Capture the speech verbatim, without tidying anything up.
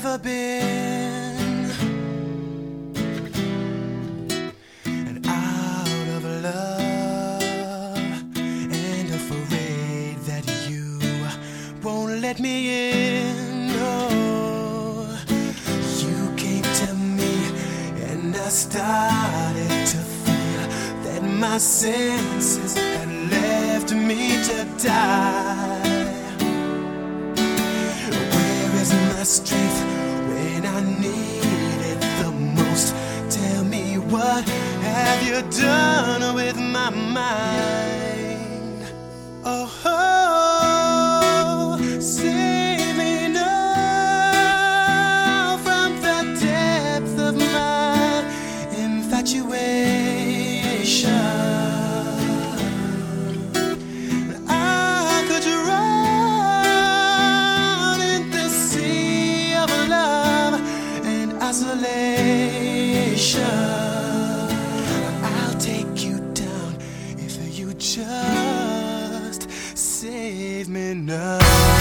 ever been. And out of love and afraid that you won't let me in. No, you came to me and I started to feel that my senses had left me to die. Where is my strength when I need it the most? Tell me, what have you done with my mind? Oh, oh, save me now from the depth of my infatuation. I'll take you down if you just save me now.